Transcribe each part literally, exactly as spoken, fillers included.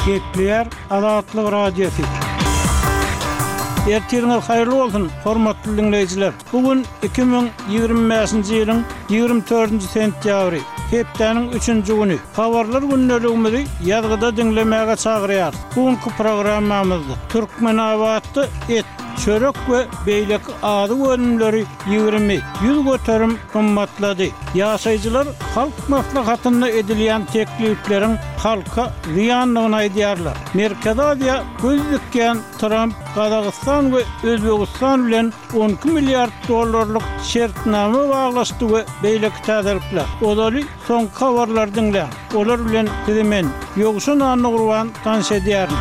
Kepler Azatlyk Radiosu. Ertirňiz haýyrly bolsun, hormatly dinleýijiler. Bugun iki ming ýygrimi beşinji ýylyň ýygrimi dördünji sentýabry, hepdeniň üçünji güni. Habarlar günneligimizi ýazgyda dinlemäge çagyrýar. Bugünkü programmamyzda türkmen abatdy et, çörek we beýlek ady önümleri ýygrimi ýüz göterim kymmatlady. Ýaşaýjylar halk maslahatyna edilýän teklifleriň halka ziýanlygyny aýdýarlar. Merkez Aziýa göz dikýän Trump Gazagystan we Özbegistan bilen on iki milliard dollarlyk şertname baglaşdy we beýlek täzelikler. Olary soň habarlar dinleýän. Olar bilen men ýoguşan anygurwan tanış edýärim.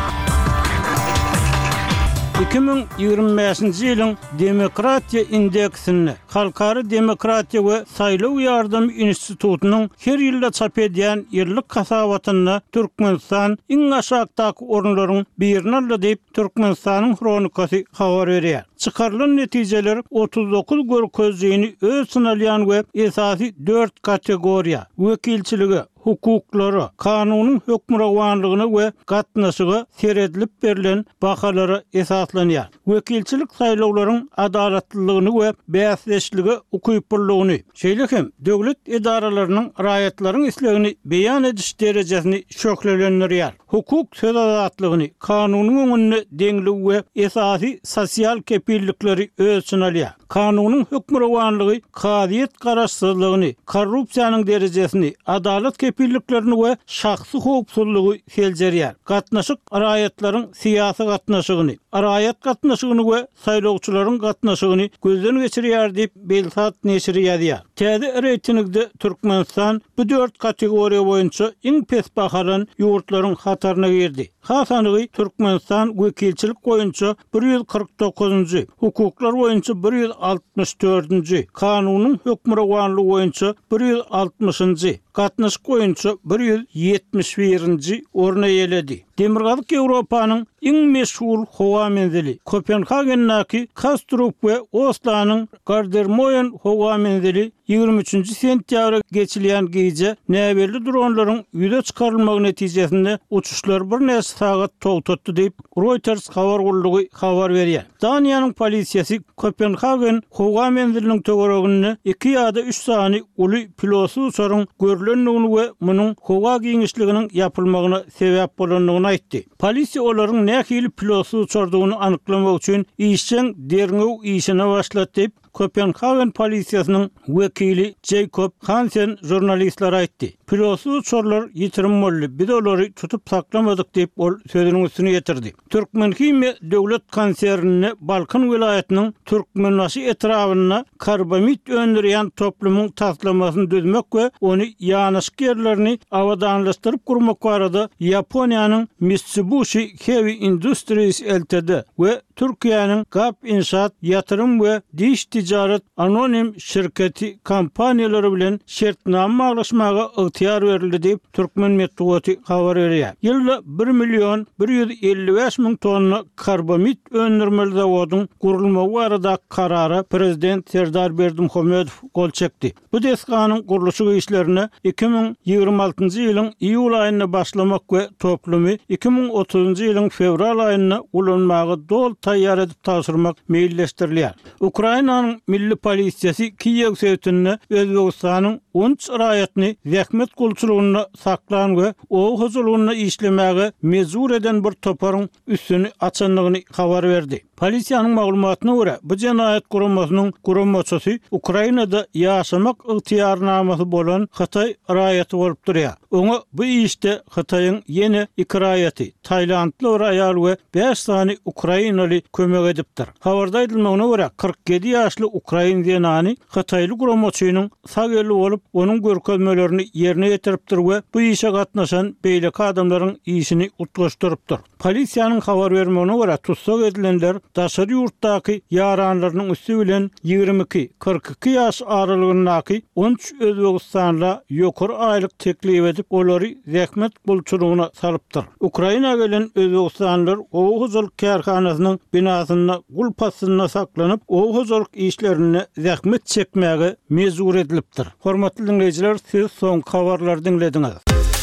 iki ming ýygrimi beşinji ýylyň Demokratiýa indeksini Halkary Demokratiýa we Saýlaw ýardam institutunyň her ýylda çap edýän ýyllyk hasabatyna Türkmenistan iň aşagdaky orunlaryň birini aldy diýip Türkmenistanyň Kronikasy habar berýär. Çıkarılan neticeler otuz dokuz görkezliğini öz sınalyan we esasy dört kategoriya, vekilçiligi, hukuklary, kanunun hökmürawanlygyny we gatnaşygy seredilip berilen bahalary esaslanýar. Vekilçilik saýlawlaryň adalatlylygyny we bäsleşligi ukypyrlygyny, şeýlehem döwlet edaralarynyň raýatlaryň islegini beýan ediş derejesini şöklenýär. Hukuk söz azatlygyny, kanunyň öňünde deňlik we esasy sosial kepillikleri ölçün alýar. Kanunyň hökmürawanlygy, kadiýet garaşsyzlygyny, korrupsiýanyň derejesini, adalet kepilliklerini we şahsy howpsuzlygy seljerýär. Gatnaşyk raýatlaryň syýasy gatnaşygyny, raýat gatnaşygyny we saýlawçylaryň gatnaşygyny gözden geçirýär diýip Belsat neşri ýazýar. Täze reytingde Türkmenistan bu dört kategoriýa boýunça iň pes bahalan ýurtlaryň hatarına girdi. Hasanygy Türkmenistan wekilçilik boýunça bir ýüz kırk dokuzunji, hukuklar boýunça bir ýüz altmış dördünji, kanunyň hökmürawanlygy boýunça bir ýüz altmışynji, gatnaşyk boýunça bir ýüz ýetmiş birinji orna ýeledi. Demirgazyk Ýewropanyň iň meşhur howa menzili Kopenhagennäki Kastrup we Oslo'nyň Gardermoen howa menzili ýygrimi üçünji sentýabra geçilýän gece näberli dronlaryň ýüze çykarylmagy netijesinde uçuşlar bir näçe sagat togtatdy diýip Reuters habar gurulugy habar berýär. Daniýanyň polisiýasy Kopenhagen howa menziliniň töwereginde iki ýa-da üç sany uly pilotsy uçaryň görülendigini we munyň howa giňişliginiň ýapylmagyna sebäp bolandygyny aýtdy. Polisiýa olaryň nähili pilotsy uçardygyny anyklamak üçin işçiň derňew işine başlady diýip Kopenhagen polisiýasynyň wekili Jakob Hansen jurnalistlere aýtdy. Pilotsy uçarlar ýitirim boldy. Biz olary tutup saklamadyk diýip ol sözüniň üstüne ýetirdi. Türkmen Hime döwlet konsernine Balkan vilayatynyň Türkmenbaşy etrawyna karbamid öndürýän toplumyň taslamasyny düzmek we ony ýanaşyk ýerlerini awadanlaşdyryp gurmak barada Ýaponiýanyň Mitsubishi Heavy Industries Ltd we Türkiýanyň Gap İnşaat Ýatyrym we Diş Ticaret Anonim şirketi kompaniýalary bilen şertname baglaşmaga ygtyýar berildi diýip Türkmen Medeniýeti habar berýär. Ýylda bir million bir ýüz elli beş ming tonna karbamid öndürmeli zawodyň gurulmagy barada karara Prezident Serdar Berdimuhamedow gol çekdi. Bu deskanyň guruluşy işlerine iki ming ýygrimi altynjy ýylyň iýul aýyna başlamak we toplumy iki ming otuzunjy ýylyň fevral aýyna ulanmagy dol taýýar edip taşyrmak meýilleşdirilýär. Ukrainanyň milli polisiýasy Kiýew sewtünde Özbegistanyň on üç raýatyny zähmet gulçulugyna saklan we o huzurlugyna işlemäge mezur eden bir toparyň üstüni açanlygyny habar berdi. Polisiýanyň maglumatyna görä, bu jenaýat guramasynyň guramaçysy Ukrainada ýaşamak ygtyýarnamasy bolan Hatay raýaty bolup durýar. Oňa bu işde Hataýyň ýene iki raýaty, Taýlandly bir aýal we beş sany Ukrainaly kömek edipdir. Habarda aýdylmagyna görä, kırk ýedi ýaşly Ukrain zenany Hataýly guramaçynyň sagely bolup onun görkezmelerini ýerine ýetiripdir we bu işe gatnaşan beýleki adamlaryň işini utgaşdyrypdyr. Polisiýanyň habar bermegine görä, tutsak edilenler daşary ýurtdaky ýaranlarynyň üstü bilen ýygrimi iki kırk iki ýaş aralygyndaky on üç Özbegistanla ýokary aýlyk teklip edip olary zähmet gulçulugyna salypdyr. Ukraina gelen Özbegistanlylar o huzurluk kärhanasynyň binasyna gul passyna saklanyp o huzurluk işlerini zähmet çekmäge mezur edilipdir. Hormatly dinleyijiler, siz soň habarlar dinlediňiz.